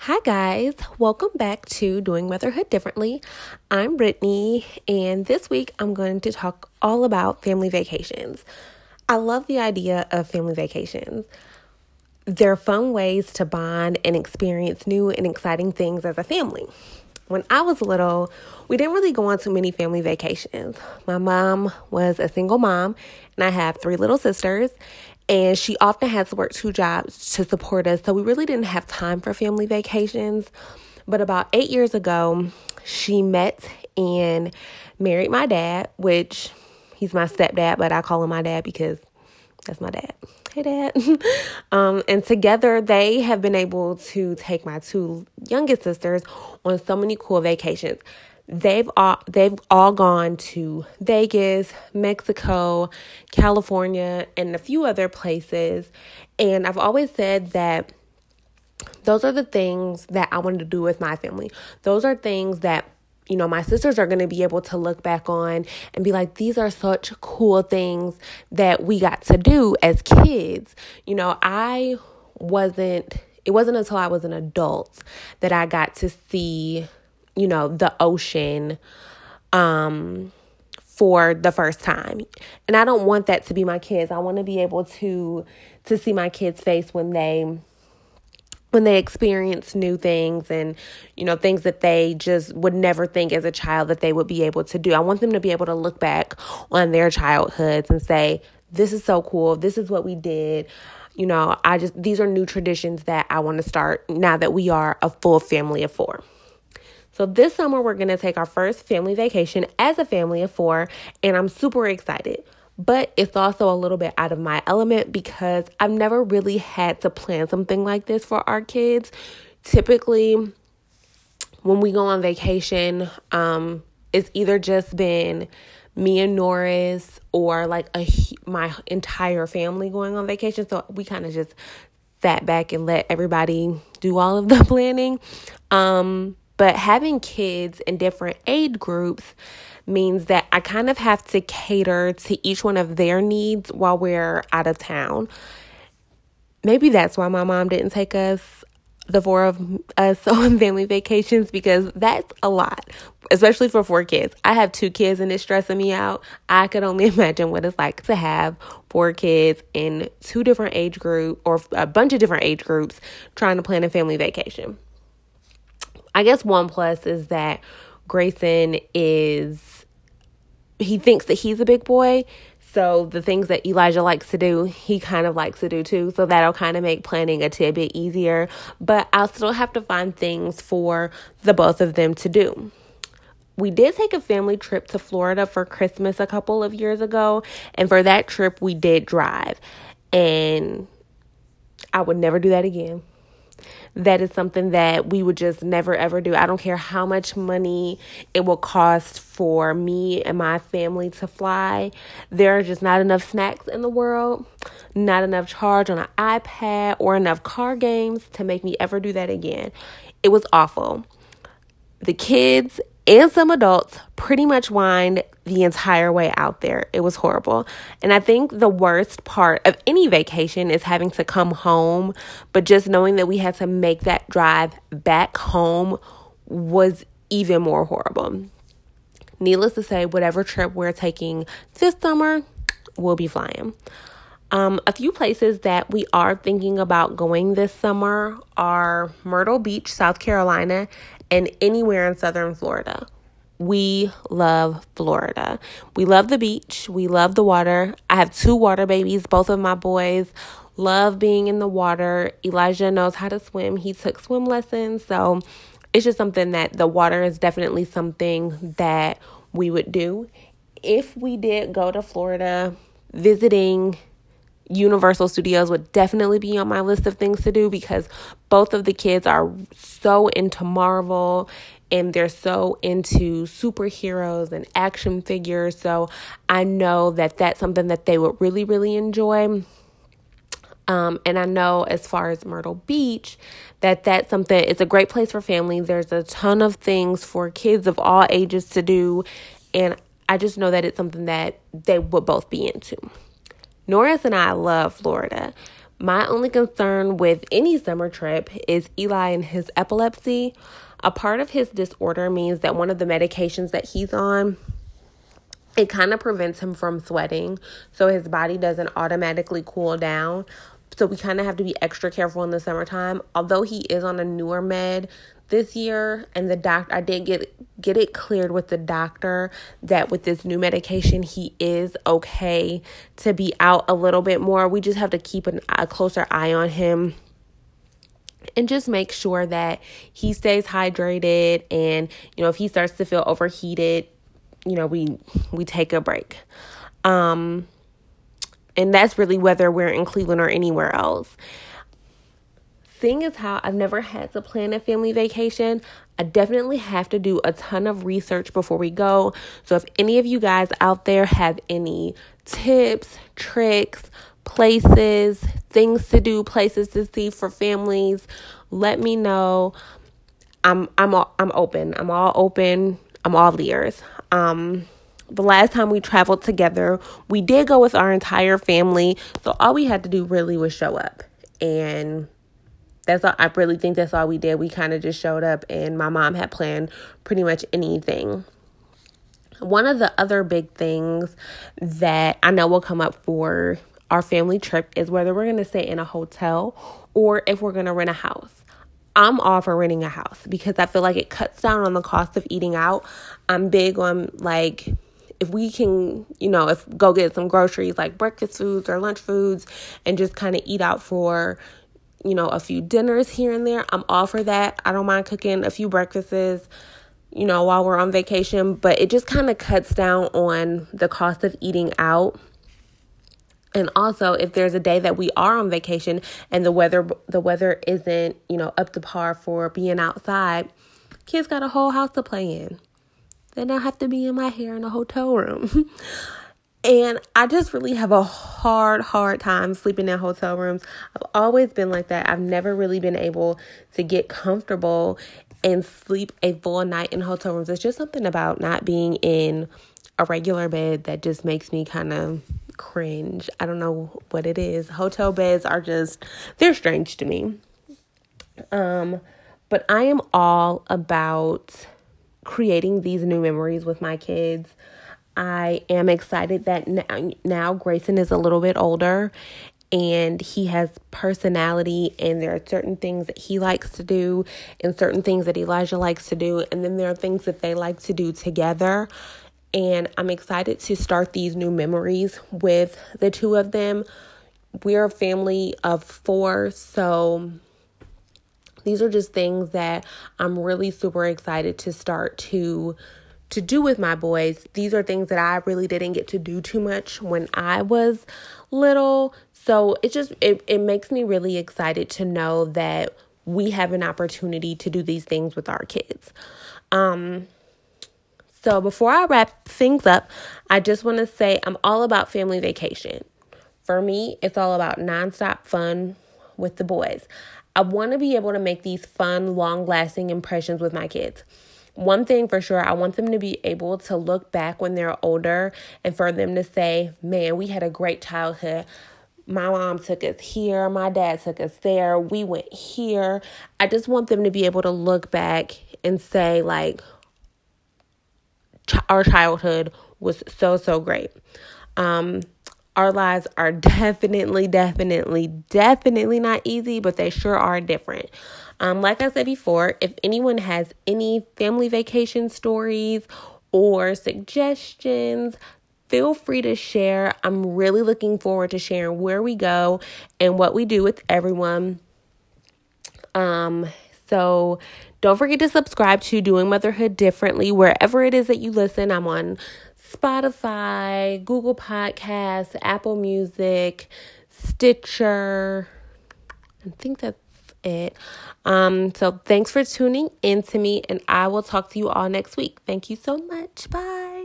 Hi guys, welcome back to Doing Motherhood Differently. I'm Brittany, and this week I'm going to talk all about family vacations. I love the idea of family vacations. They're fun ways to bond and experience new and exciting things as a family. When I was little, we didn't really go on too many family vacations. My mom was a single mom, and I have 3 little sisters. And she often had to work 2 jobs to support us. So we really didn't have time for family vacations. But about 8 years ago, she met and married my dad, which he's my stepdad, but I call him my dad because that's my dad. Hey, Dad. And together they have been able to take my 2 youngest sisters on so many cool vacations. They've all gone to Vegas, Mexico, California, and a few other places. And I've always said that those are the things that I wanted to do with my family. Those are things that, my sisters are going to be able to look back on and be like, these are such cool things that we got to do as kids. It wasn't until I was an adult that I got to see the ocean for the first time. And I don't want that to be my kids. I want to be able to see my kids' face when they experience new things and, things that they just would never think as a child that they would be able to do. I want them to be able to look back on their childhoods and say, this is so cool. This is what we did. These are new traditions that I want to start now that we are a full family of 4. So this summer, we're going to take our first family vacation as a family of 4, and I'm super excited. But it's also a little bit out of my element because I've never really had to plan something like this for our kids. Typically, when we go on vacation, it's either just been me and Norris or my entire family going on vacation. So we kind of just sat back and let everybody do all of the planning. But having kids in different age groups means that I kind of have to cater to each one of their needs while we're out of town. Maybe that's why my mom didn't take us, the 4 of us, on family vacations, because that's a lot, especially for 4 kids. I have 2 kids and it's stressing me out. I could only imagine what it's like to have 4 kids in 2 different age groups or a bunch of different age groups trying to plan a family vacation. I guess one plus is that Grayson he thinks that he's a big boy. So the things that Elijah likes to do, he kind of likes to do too. So that'll kind of make planning a tidbit easier. But I'll still have to find things for the both of them to do. We did take a family trip to Florida for Christmas a couple of years ago. And for that trip, we did drive. And I would never do that again. That is something that we would just never, ever do. I don't care how much money it will cost for me and my family to fly. There are just not enough snacks in the world, not enough charge on an iPad, or enough car games to make me ever do that again. It was awful. The kids and some adults pretty much whined the entire way out there. It was horrible. And I think the worst part of any vacation is having to come home, but just knowing that we had to make that drive back home was even more horrible. Needless to say, whatever trip we're taking this summer, we'll be flying. A few places that we are thinking about going this summer are Myrtle Beach, South Carolina, and anywhere in southern Florida. We love Florida. We love the beach. We love the water. I have 2 water babies. Both of my boys love being in the water. Elijah knows how to swim. He took swim lessons. So it's just something that the water is definitely something that we would do. If we did go to Florida, visiting Universal Studios would definitely be on my list of things to do because both of the kids are so into Marvel and they're so into superheroes and action figures. So I know that that's something that they would really, really enjoy. And I know as far as Myrtle Beach, that's something, it's a great place for family. There's a ton of things for kids of all ages to do. And I just know that it's something that they would both be into. Norris and I love Florida, My only concern with any summer trip is Eli and his epilepsy. A part of his disorder means that one of the medications that he's on, it kind of prevents him from sweating, so his body doesn't automatically cool down. So we kind of have to be extra careful in the summertime. Although he is on a newer med this year, and the doctor, I did get it cleared with the doctor that with this new medication, he is okay to be out a little bit more. We just have to keep a closer eye on him and just make sure that he stays hydrated. And, if he starts to feel overheated, we take a break. And that's really whether we're in Cleveland or anywhere else. Seeing as how I've never had to plan a family vacation, I definitely have to do a ton of research before we go. So if any of you guys out there have any tips, tricks, places, things to do, places to see for families, let me know. I'm open. I'm all open. I'm all ears. The last time we traveled together, we did go with our entire family. So all we had to do really was show up. And that's all. I really think that's all we did. We kind of just showed up, and my mom had planned pretty much anything. One of the other big things that I know will come up for our family trip is whether we're going to stay in a hotel or if we're going to rent a house. I'm all for renting a house because I feel like it cuts down on the cost of eating out. I'm big on if we can, if go get some groceries like breakfast foods or lunch foods and just kind of eat out for, a few dinners here and there. I'm all for that. I don't mind cooking a few breakfasts, while we're on vacation, but it just kind of cuts down on the cost of eating out. And also, if there's a day that we are on vacation and the weather isn't, up to par for being outside, kids got a whole house to play in. They don't have to be in my hair in a hotel room. And I just really have a hard time sleeping in hotel rooms. I've always been like that. I've never really been able to get comfortable and sleep a full night in hotel rooms. It's just something about not being in a regular bed that just makes me kind of cringe. I don't know what it is. Hotel beds they're strange to me. But I am all about creating these new memories with my kids. I am excited that now Grayson is a little bit older and he has personality, and there are certain things that he likes to do and certain things that Elijah likes to do. And then there are things that they like to do together. And I'm excited to start these new memories with the two of them. We're a family of 4, so these are just things that I'm really super excited to start to do with my boys. These are things that I really didn't get to do too much when I was little. So it makes me really excited to know that we have an opportunity to do these things with our kids. So before I wrap things up, I just want to say I'm all about family vacation. For me, it's all about nonstop fun with the boys. I want to be able to make these fun, long-lasting impressions with my kids. One thing for sure, I want them to be able to look back when they're older and for them to say, man, we had a great childhood. My mom took us here. My dad took us there. We went here. I just want them to be able to look back and say, our childhood was so great. Our lives are definitely not easy, but they sure are different. Like I said before, if anyone has any family vacation stories or suggestions, feel free to share. I'm really looking forward to sharing where we go and what we do with everyone. So don't forget to subscribe to Doing Motherhood Differently wherever it is that you listen. I'm on Spotify, Google Podcasts, Apple Music, Stitcher. I think that's it. So thanks for tuning in to me, and I will talk to you all next week. Thank you so much. Bye.